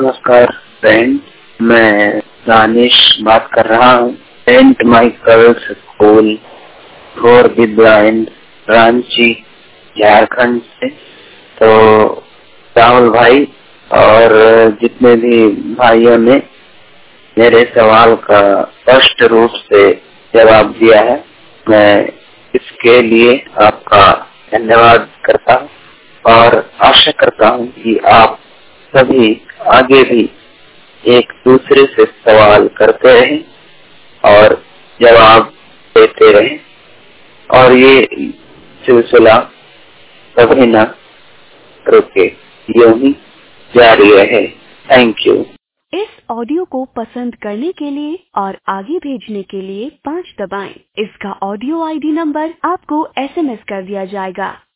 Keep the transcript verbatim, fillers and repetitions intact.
नमस्कार फ्रेंड, मैं दानिश बात कर रहा हूँ saint Michael's school for the blind Ranchi Jharkhand से। तो राहुल भाई और जितने भी भाइयों ने मेरे सवाल का स्पष्ट रूप से जवाब दिया है, मैं इसके लिए आपका धन्यवाद करता हूँ और आशा करता हूँ कि आप सभी आगे भी एक दूसरे से सवाल करते रहें और जवाब देते रहें और ये सिलसिला कभी न रुके, यूं ही जारी रहे। Thank you. इस ऑडियो को पसंद करने के लिए और आगे भेजने के लिए पाँच दबाएं। इसका ऑडियो आईडी नंबर आपको एसएमएस कर दिया जाएगा।